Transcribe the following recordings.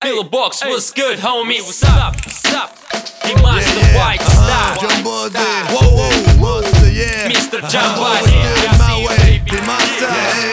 Box, what's good, homie? What's up? What's up? He Master White Star. Jumbo Z. Whoa, whoa, Master, yeah. Mr. Jumbo I Z. always did it my way. Be Master.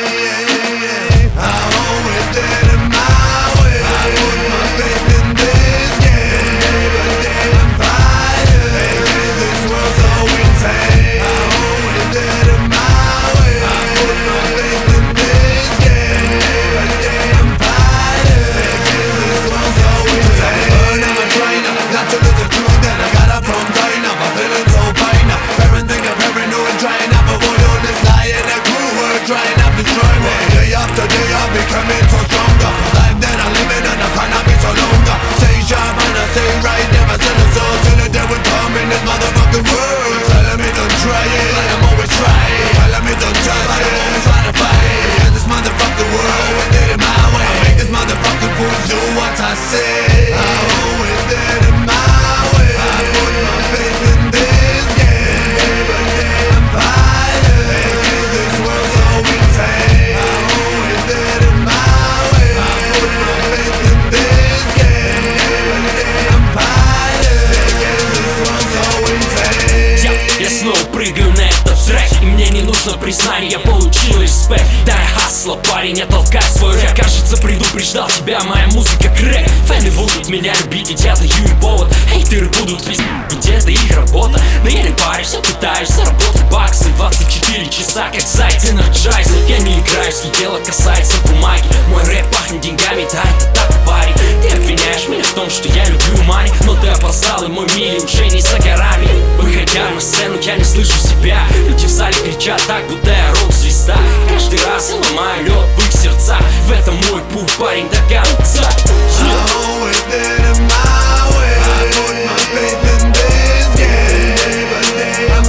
I always did it my way. I put my faith in this game. But damn fighter. This world's so insane. I always did it my way. I put my faith in this game. But damn fighter. This world's so insane. I'm a trainer, not to lose the truth that I got up from China. I'm feeling so fine. Parenting a paranoid, trying out for one on this lie and a crew. We're trying out to destroy me. Day after day, I'm becoming so stronger. Life that I'm living and I cannot be so longer. Stay sharp and I stay right, never sell a soul till the day will come in this motherfucking world. Telling me don't try it, but I'm always trying. Telling me don't touch it, I'm always trying to fight. In this motherfucking world, always did it my way. I make this motherfucking fools do what I say. I always did it my way. I put my faith in this game. But damn fighter, this world's so insane. I always did it my way. I put my faith in this game. But damn fighter, this world's so insane. Я снова прыгаю на этот трек, и мне не нужно признание, я получил респект. Дай хасла, парень, я толкаю свой рэп. Кажется, предупреждал тебя, моя музыка крэк. Фэны будут меня любить, ведь я даю им повод. Хейтеры будут пиздить, ведь это их работа. Но я не парюсь, я пытаюсь заработать баксы. 24 часа, как заяц энерджайзер. Я не играюсь, и дело касается бумаги. Мой рэп пахнет деньгами, да это так, парень. Ты обвиняешь меня в том, что я люблю мани, но ты опоздал, и мой мили уже не за горами. Выходя на сцену, я не слышу себя. Люди в зале кричат так, будто я рок-звезда. Каждый раз я ломаю лед в их сердцах. В этом мой путь, парень, до конца. I always did it my way. I put my faith in this game. But damn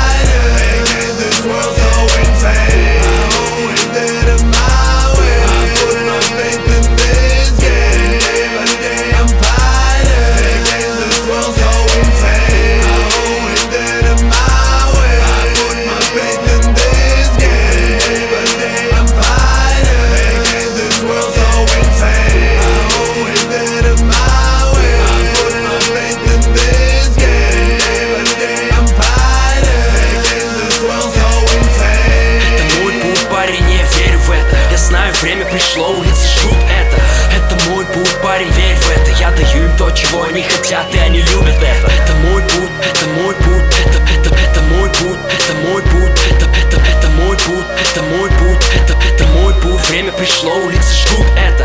fighter, this world's so insane. I always did it my way. I put my faith in this game. But damn fighter, this world's so insane. I always did it my way. I put my faith in this game. But damn fighter, this world's so insane. I always did it my way. I put my faith in this game. But damn fighter, this world's so insane. Это мой путь, парень, не верю в это. Я знаю, время пришло, улицы ждут это. Это мой путь, парень, верь в это. Я даю им то, чего они хотят, и они любят это. Это мой путь, это мой путь, это мой путь, это мой путь, это мой путь, это мой путь, это мой путь. Время пришло, улицы ждут это.